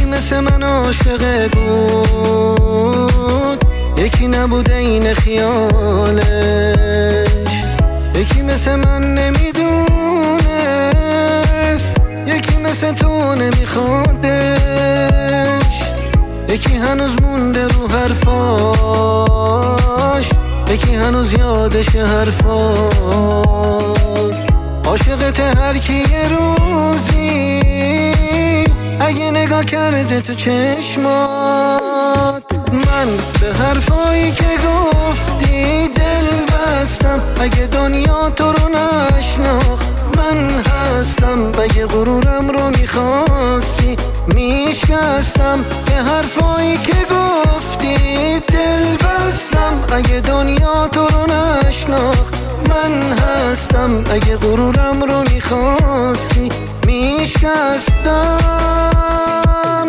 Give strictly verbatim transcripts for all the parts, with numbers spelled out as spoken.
مثل من عاشقت بود، یکی نبوده این خیالش، یکی مثل من نمیدونست، یکی مثل تو نمیخوادش، یکی هنوز مونده رو حرفاش، یکی هنوز یادش حرفاش. عاشقت هر کی یه روزی اگه نگاه کرده تو چشمات، من به حرفایی که گفتی دل بستم. اگه دنیا تو رو نشناخت من هستم، اگه غرورم رو میخواستی میشکستم. به حرفایی که گفتی دل بستم. اگه دنیا تو رو نشناخت من هستم، اگه غرورم رو میخواستی میشکستم.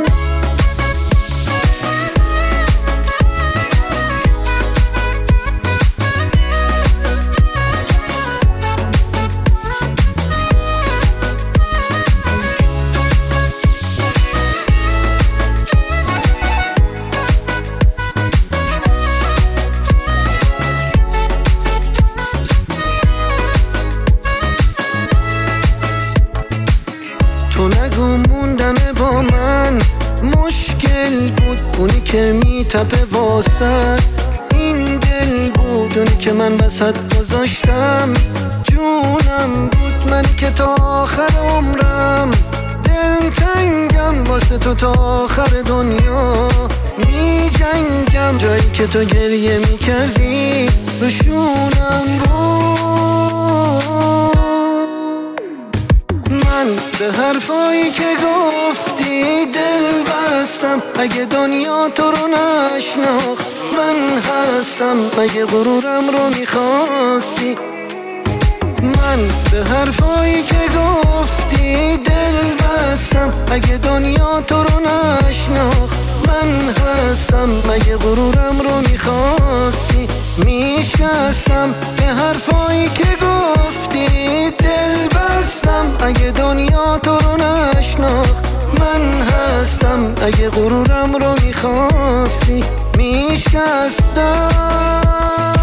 تو نگو موندن با من مشکل بود، اونی که میتپه واسد این دل بود، اونی که من وسط گذاشتم جونم بود. من که تا آخر عمرم دل تنگم واسه تو، تا آخر دنیا می جنگم. جایی که تو گریه میکردی روشونم بود. من به حرفایی که گفتی دل بستم. اگه دنیا تو رو نشناخت من هستم، اگه غرورم رو میخواستی. من به حرفایی که گفتی دل بستم. اگه دنیا تو رو نشناخت من هستم، اگه غرورم رو میخواستی میشکستم. به حرفایی که گفتی دل بستم. اگه دنیا تو رو نشناخت من هستم، اگه غرورم رو میخواستی میشکستم.